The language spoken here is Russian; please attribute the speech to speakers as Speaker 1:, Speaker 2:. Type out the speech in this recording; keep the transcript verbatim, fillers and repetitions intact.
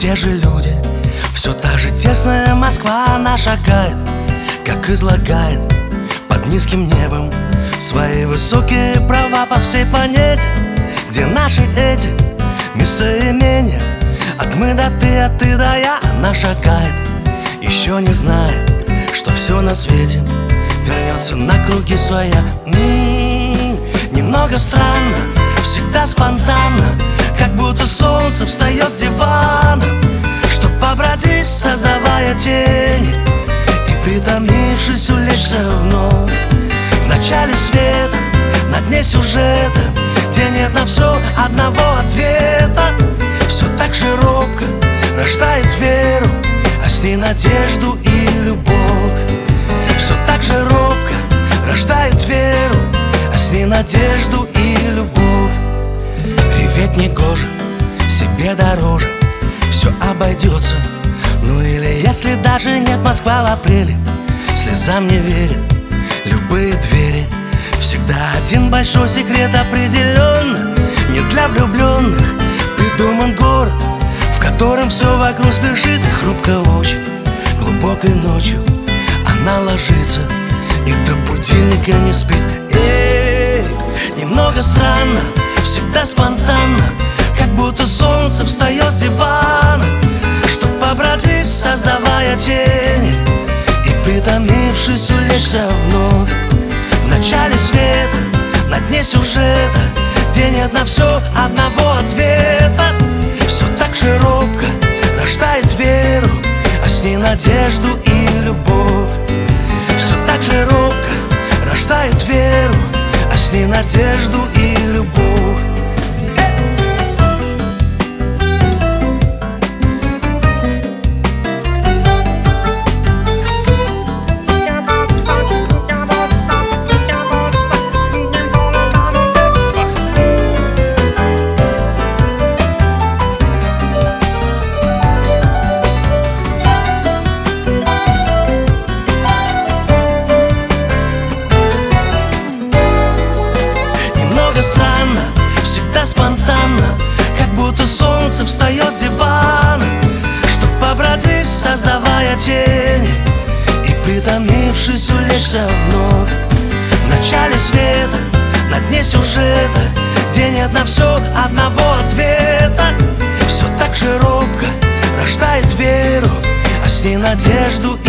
Speaker 1: те же люди, все та же тесная Москва. Она шагает, как излагает под низким небом свои высокие права по всей планете, где наши эти местоимения от мы до ты, от ты до я. Она шагает, еще не зная, что все на свете вернется на круги своя. М-м-м, немного странно, всегда спонтанно, как будто солнце встает с дивана, чтоб побродить, создавая тени, и притомившись улечься вновь. В начале света, на дне сюжета, где нет на все одного ответа, все так же робко рождает веру, а с ней надежду и любовь. Все так же робко рождает веру, а с ней надежду и любовь. Реветь не гоже, себе дороже, все обойдется. Ну или если даже нет Москва в апреле, слезам не верит любые двери. Всегда один большой секрет определенно не для влюбленных придуман город, в котором все вокруг спешит и хрупко очень. Глубокой ночью она ложится и до будильника не спит. Эй, немного странно, всегда спонтанно, как будто солнце встает с дивана, чтоб побродить, создавая тени, и притомившись улечься вновь. В начале света, на дне сюжета, где нет на все одного ответа, все так же робко рождает веру, а с ней надежду и любовь. Все так же робко рождает веру, а с ней надежду и любовь. Странно, всегда спонтанно, как будто солнце встает с дивана, чтоб побродить, создавая тени, и притомившись улечься вновь. В начале света, на дне сюжета, где нет на все одного ответа, все так же робко рождает веру, а с ней надежду